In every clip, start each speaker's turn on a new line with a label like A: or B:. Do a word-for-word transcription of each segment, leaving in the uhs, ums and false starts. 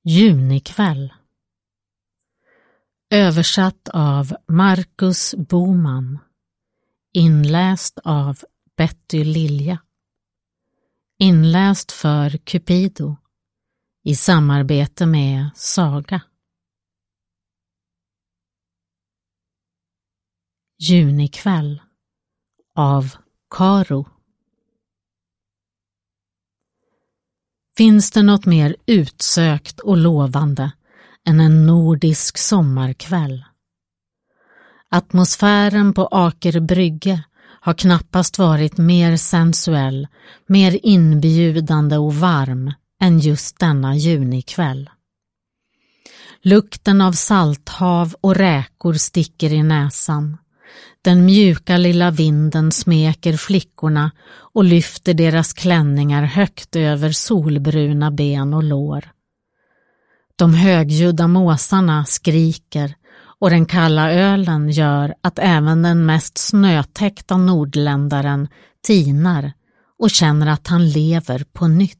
A: Junikväll. Översatt av Marcus Boman. Inläst av Betty Lilja. Inläst för Cupido i samarbete med Saga. Junikväll av Karo. Finns det något mer utsökt och lovande än en nordisk sommarkväll? Atmosfären på Aker brygge har knappast varit mer sensuell, mer inbjudande och varm än just denna junikväll. Lukten av salthav och räkor sticker i näsan. Den mjuka lilla vinden smeker flickorna och lyfter deras klänningar högt över solbruna ben och lår. De högljudda måsarna skriker och den kalla ölen gör att även den mest snötäckta nordländaren tinar och känner att han lever på nytt.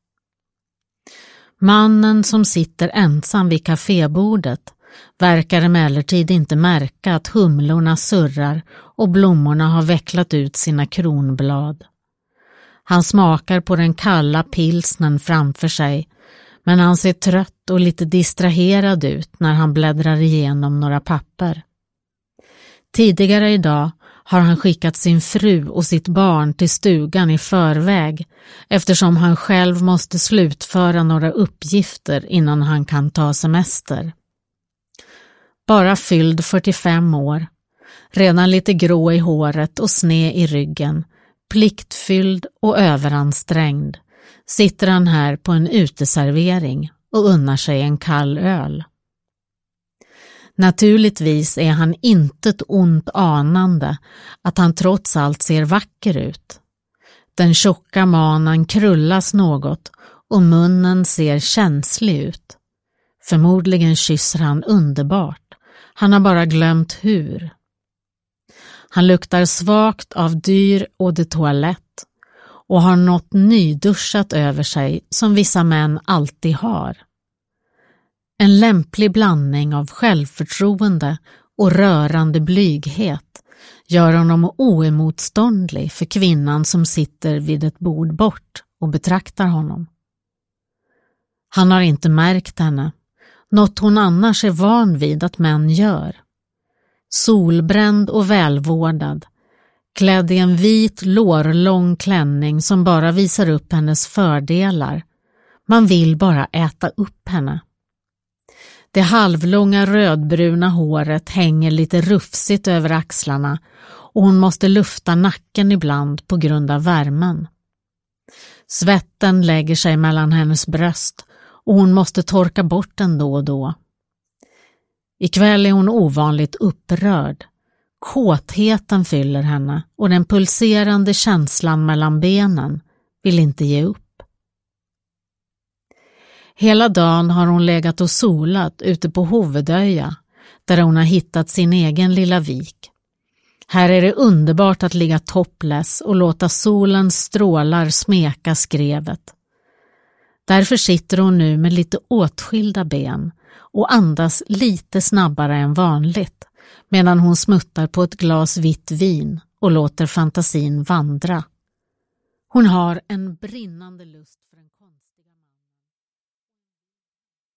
A: Mannen som sitter ensam vid kafébordet verkar emellertid inte märka att humlorna surrar och blommorna har vecklat ut sina kronblad. Han smakar på den kalla pilsnen framför sig, men han ser trött och lite distraherad ut när han bläddrar igenom några papper. Tidigare idag har han skickat sin fru och sitt barn till stugan i förväg eftersom han själv måste slutföra några uppgifter innan han kan ta semester. Bara fylld fyrtiofem år, redan lite grå i håret och sned i ryggen, pliktfylld och överansträngd, sitter han här på en uteservering och unnar sig en kall öl. Naturligtvis är han intet ont anande att han trots allt ser vacker ut. Den tjocka manen krullas något och munnen ser känslig ut. Förmodligen kysser han underbart. Han har bara glömt hur. Han luktar svagt av dyr eau de toilette och har något nyduschat över sig som vissa män alltid har. En lämplig blandning av självförtroende och rörande blyghet gör honom oemotståndlig för kvinnan som sitter vid ett bord bort och betraktar honom. Han har inte märkt henne, något hon annars är van vid att män gör. Solbränd och välvårdad, klädd i en vit lårlång klänning som bara visar upp hennes fördelar. Man vill bara äta upp henne. Det halvlånga rödbruna håret hänger lite rufsigt över axlarna och hon måste lufta nacken ibland på grund av värmen. Svetten lägger sig mellan hennes bröst och hon måste torka bort den då och då. Ikväll är hon ovanligt upprörd. Kåtheten fyller henne och den pulserande känslan mellan benen vill inte ge upp. Hela dagen har hon legat och solat ute på Hovedöja där hon har hittat sin egen lilla vik. Här är det underbart att ligga topless och låta solens strålar smeka skrevet. Därför sitter hon nu med lite åtskilda ben och andas lite snabbare än vanligt medan hon smuttar på ett glas vitt vin och låter fantasin vandra. Hon har en brinnande lust för en